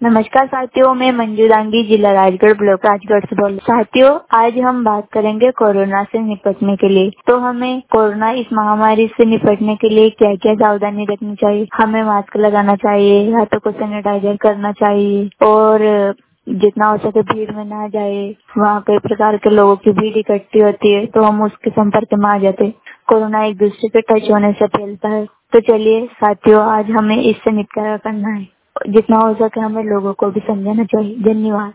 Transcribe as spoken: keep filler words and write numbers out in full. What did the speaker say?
नमस्कार साथियों, मैं मंजू दांगी, जिला राजगढ़, ब्लॉक राजगढ़ से बोल रही हूँ। साथियों, आज हम बात करेंगे कोरोना से निपटने के लिए। तो हमें कोरोना इस महामारी से निपटने के लिए क्या क्या सावधानी रखनी चाहिए। हमें मास्क लगाना चाहिए, हाथों को सैनिटाइजर करना चाहिए और जितना हो सके भीड़ में ना जाए। वहाँ कई प्रकार के लोगों की भीड़ इकट्ठी होती है तो हम उसके संपर्क में आ जाते। कोरोना एक दूसरे के टच होने से फैलता है। तो चलिए साथियों, आज हमें इससे निपटारा करना है। जितना हो सके हमें लोगों को भी समझाना चाहिए। धन्यवाद।